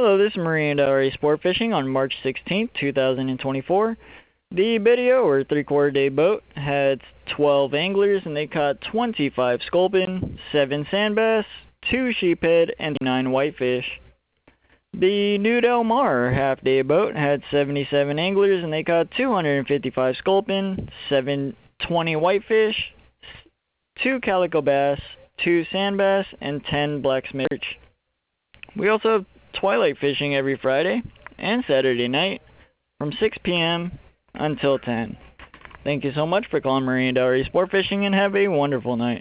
Hello, this is Marie and Ellery Sport Fishing on March 16th, 2024. The video, or three-quarter day boat, had 12 anglers and they caught 25 sculpin, 7 sand bass, 2 sheephead, and 9 whitefish. The New Del Mar half-day boat had 77 anglers and they caught 255 sculpin, 20 whitefish, 2 calico bass, 2 sand bass, and 10 blacksmith perch. We also have twilight fishing every Friday and Saturday night from 6 p.m. until 10. Thank you so much for calling Marie and Ellery Sport Fishing and have a wonderful night.